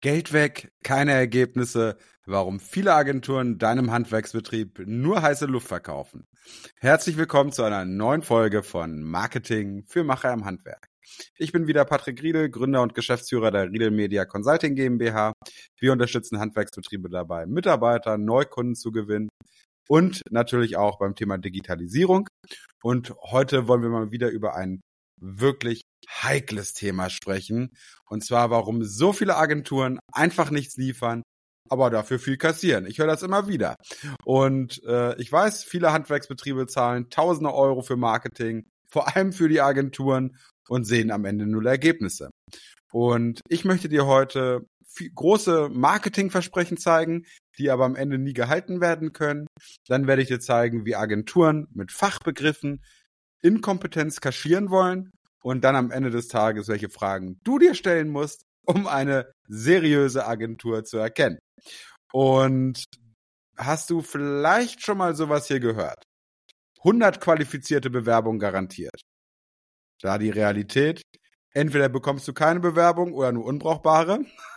Geld weg, keine Ergebnisse, warum viele Agenturen deinem Handwerksbetrieb nur heiße Luft verkaufen. Herzlich willkommen zu einer neuen Folge von Marketing für Macher im Handwerk. Ich bin wieder Patrick Riedel, Gründer und Geschäftsführer der Riedel Media Consulting GmbH. Wir unterstützen Handwerksbetriebe dabei, Mitarbeiter, Neukunden zu gewinnen und natürlich auch beim Thema Digitalisierung. Und heute wollen wir mal wieder über ein wirklich heikles Thema sprechen. Und zwar, warum so viele Agenturen einfach nichts liefern, aber dafür viel kassieren. Ich höre das immer wieder. Und ich weiß, viele Handwerksbetriebe zahlen Tausende Euro für Marketing, vor allem für die Agenturen und sehen am Ende null Ergebnisse. Und ich möchte dir heute große Marketingversprechen zeigen, die aber am Ende nie gehalten werden können. Dann werde ich dir zeigen, wie Agenturen mit Fachbegriffen Inkompetenz kaschieren wollen und dann am Ende des Tages, welche Fragen du dir stellen musst, um eine seriöse Agentur zu erkennen. Und hast du vielleicht schon mal sowas hier gehört? 100 qualifizierte Bewerbungen garantiert. Da die Realität, entweder bekommst du keine Bewerbung oder nur unbrauchbare.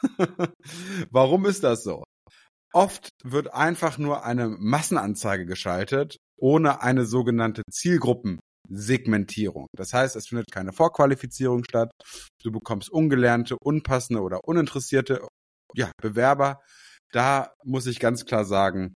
Warum ist das so? Oft wird einfach nur eine Massenanzeige geschaltet, ohne eine sogenannte Zielgruppensegmentierung. Das heißt, es findet keine Vorqualifizierung statt. Du bekommst ungelernte, unpassende oder uninteressierte Bewerber. Da muss ich ganz klar sagen,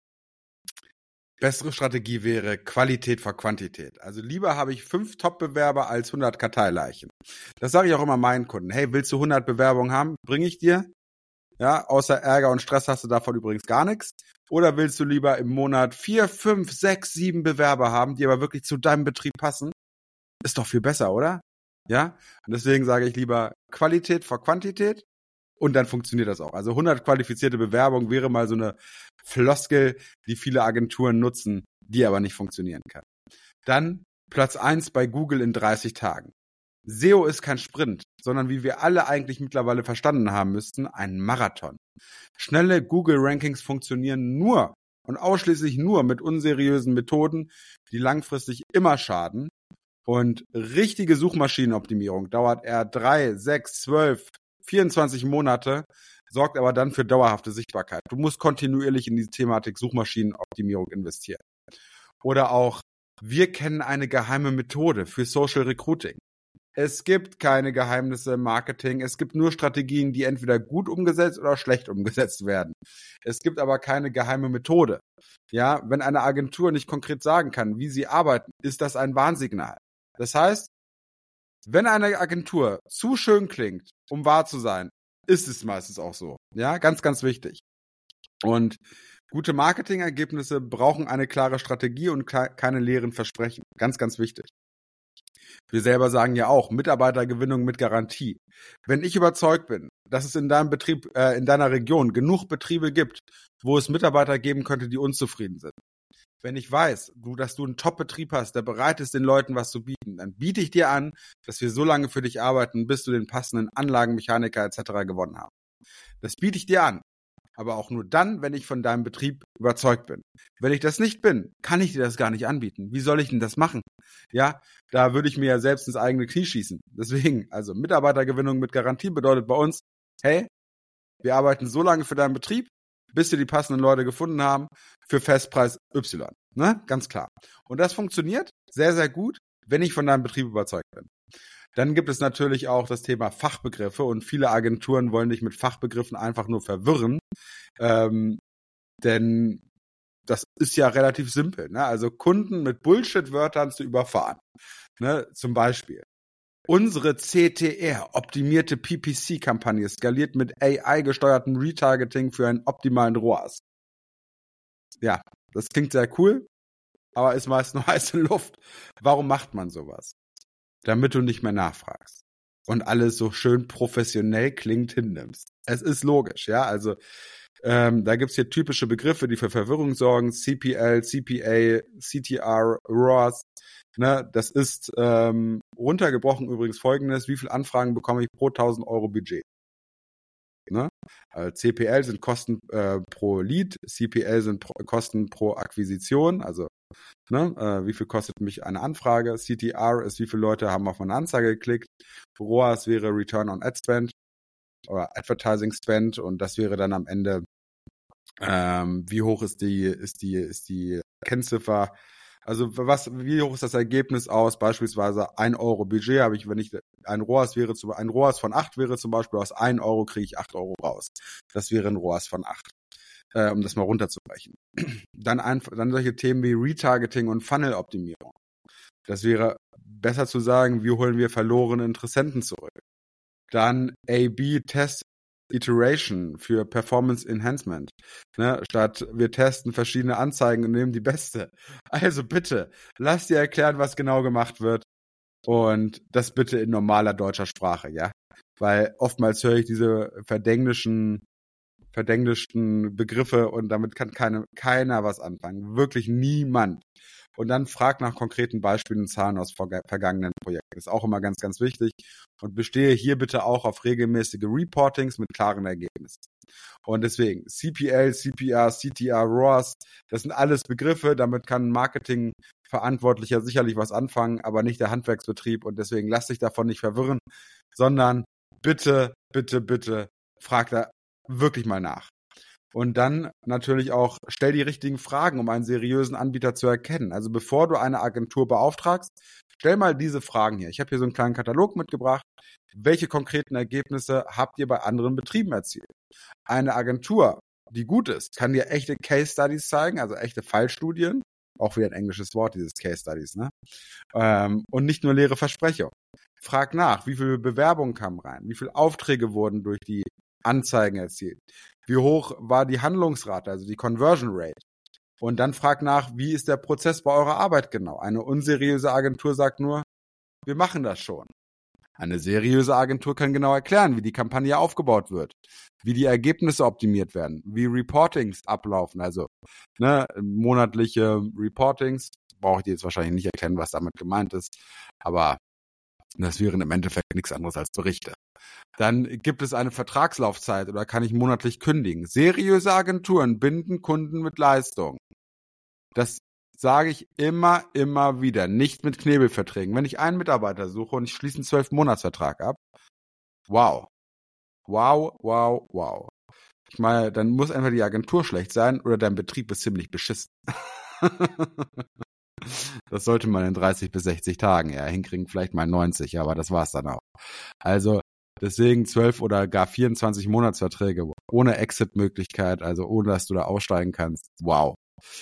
bessere Strategie wäre Qualität vor Quantität. Also lieber habe ich 5 Top-Bewerber als 100 Karteileichen. Das sage ich auch immer meinen Kunden. Hey, willst du 100 Bewerbungen haben? Bringe ich dir. Ja, außer Ärger und Stress hast du davon übrigens gar nichts. Oder willst du lieber im Monat 4, 5, 6, 7 Bewerber haben, die aber wirklich zu deinem Betrieb passen? Ist doch viel besser, oder? Ja? Und deswegen sage ich lieber Qualität vor Quantität und dann funktioniert das auch. Also 100 qualifizierte Bewerbungen wäre mal so eine Floskel, die viele Agenturen nutzen, die aber nicht funktionieren kann. Dann Platz 1 bei Google in 30 Tagen. SEO ist kein Sprint, sondern wie wir alle eigentlich mittlerweile verstanden haben müssten, ein Marathon. Schnelle Google-Rankings funktionieren nur und ausschließlich nur mit unseriösen Methoden, die langfristig immer schaden. Und richtige Suchmaschinenoptimierung dauert eher 3, 6, 12, 24 Monate, sorgt aber dann für dauerhafte Sichtbarkeit. Du musst kontinuierlich in die Thematik Suchmaschinenoptimierung investieren. Oder auch, wir kennen eine geheime Methode für Social Recruiting. Es gibt keine Geheimnisse im Marketing. Es gibt nur Strategien, die entweder gut umgesetzt oder schlecht umgesetzt werden. Es gibt aber keine geheime Methode. Ja, wenn eine Agentur nicht konkret sagen kann, wie sie arbeiten, ist das ein Warnsignal. Das heißt, wenn eine Agentur zu schön klingt, um wahr zu sein, ist es meistens auch so. Ja, ganz, ganz wichtig. Und gute Marketingergebnisse brauchen eine klare Strategie und keine leeren Versprechen. Ganz, ganz wichtig. Wir selber sagen ja auch, Mitarbeitergewinnung mit Garantie. Wenn ich überzeugt bin, dass es in deinem Betrieb, in deiner Region genug Betriebe gibt, wo es Mitarbeiter geben könnte, die unzufrieden sind. Wenn ich weiß, dass du einen Top-Betrieb hast, der bereit ist, den Leuten was zu bieten, dann biete ich dir an, dass wir so lange für dich arbeiten, bis du den passenden Anlagenmechaniker etc. gewonnen hast. Das biete ich dir an. Aber auch nur dann, wenn ich von deinem Betrieb überzeugt bin. Wenn ich das nicht bin, kann ich dir das gar nicht anbieten. Wie soll ich denn das machen? Ja, da würde ich mir ja selbst ins eigene Knie schießen. Deswegen, also Mitarbeitergewinnung mit Garantie bedeutet bei uns, hey, wir arbeiten so lange für deinen Betrieb, bis wir die passenden Leute gefunden haben, für Festpreis Y. Ne? Ganz klar. Und das funktioniert sehr, sehr gut, wenn ich von deinem Betrieb überzeugt bin. Dann gibt es natürlich auch das Thema Fachbegriffe und viele Agenturen wollen dich mit Fachbegriffen einfach nur verwirren, denn das ist ja relativ simpel. Ne? Also Kunden mit Bullshit-Wörtern zu überfahren. Ne? Zum Beispiel, unsere CTR, optimierte PPC-Kampagne, skaliert mit AI-gesteuertem Retargeting für einen optimalen ROAS. Ja, das klingt sehr cool, aber ist meist nur heiße Luft. Warum macht man sowas? Damit du nicht mehr nachfragst und alles so schön professionell klingt hinnimmst. Es ist logisch, ja, also da gibt's hier typische Begriffe, die für Verwirrung sorgen, CPL, CPA, CTR, ROAS, ne, das ist runtergebrochen übrigens folgendes, wie viele Anfragen bekomme ich pro 1.000 Euro Budget? Ne? CPL sind Kosten pro Lead, CPL sind Kosten pro Akquisition, also wie viel kostet mich eine Anfrage, CTR ist, wie viele Leute haben auf meine Anzeige geklickt, ROAS wäre Return on Ad Spend oder Advertising Spend, und das wäre dann am Ende, wie hoch ist die Kennziffer. Also wie hoch ist das Ergebnis aus? Beispielsweise 1 Euro Budget habe ich, wenn ich ein ROAS von 8 wäre zum Beispiel, aus 1 Euro kriege ich 8 Euro raus. Das wäre ein ROAS von 8, um das mal runterzubrechen. Dann solche Themen wie Retargeting und Funnel-Optimierung. Das wäre besser zu sagen, wie holen wir verlorene Interessenten zurück. Dann A/B-Test Iteration für Performance Enhancement. Ne? Statt wir testen verschiedene Anzeigen und nehmen die beste. Also bitte, lass dir erklären, was genau gemacht wird, und das bitte in normaler deutscher Sprache, ja? Weil oftmals höre ich diese verdenglischten Begriffe und damit kann keiner was anfangen. Wirklich niemand. Und dann frag nach konkreten Beispielen und Zahlen aus vergangenen Projekten. Das ist auch immer ganz, ganz wichtig. Und bestehe hier bitte auch auf regelmäßige Reportings mit klaren Ergebnissen. Und deswegen CPL, CPR, CTR, ROAS, das sind alles Begriffe. Damit kann ein Marketingverantwortlicher sicherlich was anfangen, aber nicht der Handwerksbetrieb. Und deswegen lass dich davon nicht verwirren, sondern bitte, bitte, bitte frag da wirklich mal nach. Und dann natürlich auch, stell die richtigen Fragen, um einen seriösen Anbieter zu erkennen. Also bevor du eine Agentur beauftragst, stell mal diese Fragen hier. Ich habe hier so einen kleinen Katalog mitgebracht. Welche konkreten Ergebnisse habt ihr bei anderen Betrieben erzielt? Eine Agentur, die gut ist, kann dir echte Case Studies zeigen, also echte Fallstudien. Auch wieder ein englisches Wort, dieses Case Studies, ne? Und nicht nur leere Versprechungen. Frag nach, wie viele Bewerbungen kamen rein? Wie viele Aufträge wurden durch die Anzeigen erzielt? Wie hoch war die Handlungsrate, also die Conversion Rate? Und dann frag nach, wie ist der Prozess bei eurer Arbeit genau? Eine unseriöse Agentur sagt nur, wir machen das schon. Eine seriöse Agentur kann genau erklären, wie die Kampagne aufgebaut wird, wie die Ergebnisse optimiert werden, wie Reportings ablaufen, also monatliche Reportings. Brauche ich dir jetzt wahrscheinlich nicht erklären, was damit gemeint ist, aber das wären im Endeffekt nichts anderes als Berichte. Dann gibt es eine Vertragslaufzeit oder kann ich monatlich kündigen. Seriöse Agenturen binden Kunden mit Leistung. Das sage ich immer wieder. Nicht mit Knebelverträgen. Wenn ich einen Mitarbeiter suche und ich schließe einen 12-Monats-Vertrag ab, wow. Ich meine, dann muss entweder die Agentur schlecht sein oder dein Betrieb ist ziemlich beschissen. Das sollte man in 30 bis 60 Tagen hinkriegen, vielleicht mal 90, aber das war's dann auch. Also deswegen 12 oder gar 24 Monatsverträge ohne Exit-Möglichkeit, also ohne, dass du da aussteigen kannst. Wow.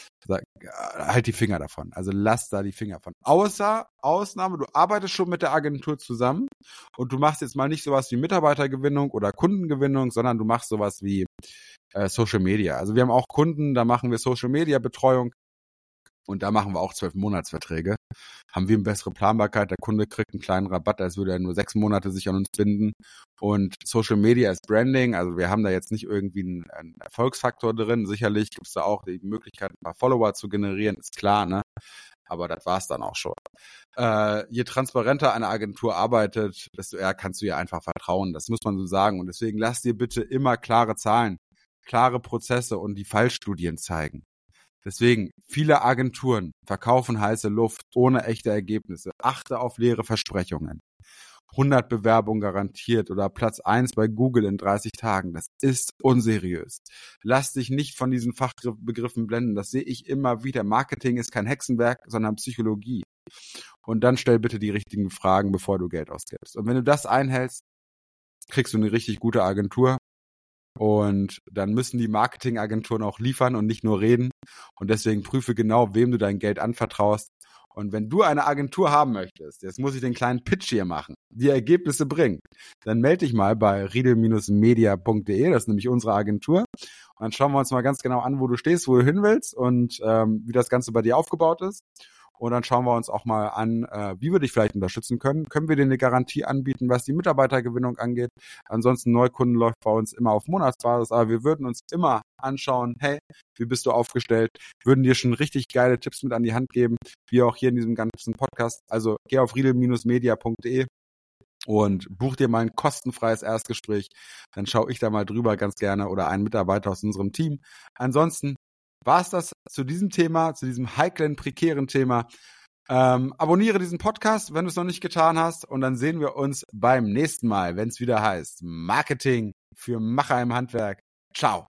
Halt die Finger davon. Also lass da die Finger von. Außer Ausnahme, du arbeitest schon mit der Agentur zusammen und du machst jetzt mal nicht sowas wie Mitarbeitergewinnung oder Kundengewinnung, sondern du machst sowas wie Social Media. Also wir haben auch Kunden, da machen wir Social Media Betreuung. Und da machen wir auch 12 Monatsverträge. Haben wir eine bessere Planbarkeit. Der Kunde kriegt einen kleinen Rabatt, als würde er nur 6 Monate sich an uns binden. Und Social Media ist Branding. Also wir haben da jetzt nicht irgendwie einen Erfolgsfaktor drin. Sicherlich gibt es da auch die Möglichkeit, ein paar Follower zu generieren. Ist klar, ne? Aber das war's dann auch schon. Je transparenter eine Agentur arbeitet, desto eher kannst du ihr einfach vertrauen. Das muss man so sagen. Und deswegen lass dir bitte immer klare Zahlen, klare Prozesse und die Fallstudien zeigen. Deswegen, viele Agenturen verkaufen heiße Luft ohne echte Ergebnisse. Achte auf leere Versprechungen. 100 Bewerbungen garantiert oder Platz 1 bei Google in 30 Tagen. Das ist unseriös. Lass dich nicht von diesen Fachbegriffen blenden. Das sehe ich immer wieder. Marketing ist kein Hexenwerk, sondern Psychologie. Und dann stell bitte die richtigen Fragen, bevor du Geld ausgibst. Und wenn du das einhältst, kriegst du eine richtig gute Agentur. Und dann müssen die Marketingagenturen auch liefern und nicht nur reden. Und deswegen prüfe genau, wem du dein Geld anvertraust. Und wenn du eine Agentur haben möchtest, jetzt muss ich den kleinen Pitch hier machen, die Ergebnisse bringt, dann melde dich mal bei riedel-media.de, das ist nämlich unsere Agentur. Und dann schauen wir uns mal ganz genau an, wo du stehst, wo du hin willst und wie das Ganze bei dir aufgebaut ist. Und dann schauen wir uns auch mal an, wie wir dich vielleicht unterstützen können. Können wir dir eine Garantie anbieten, was die Mitarbeitergewinnung angeht? Ansonsten Neukunden läuft bei uns immer auf Monatsbasis, aber wir würden uns immer anschauen, hey, wie bist du aufgestellt? Würden dir schon richtig geile Tipps mit an die Hand geben, wie auch hier in diesem ganzen Podcast. Also geh auf riedel-media.de und buch dir mal ein kostenfreies Erstgespräch. Dann schaue ich da mal drüber ganz gerne oder einen Mitarbeiter aus unserem Team. Ansonsten war es das zu diesem Thema, zu diesem heiklen, prekären Thema. Abonniere diesen Podcast, wenn du es noch nicht getan hast. Und dann sehen wir uns beim nächsten Mal, wenn es wieder heißt Marketing für Macher im Handwerk. Ciao.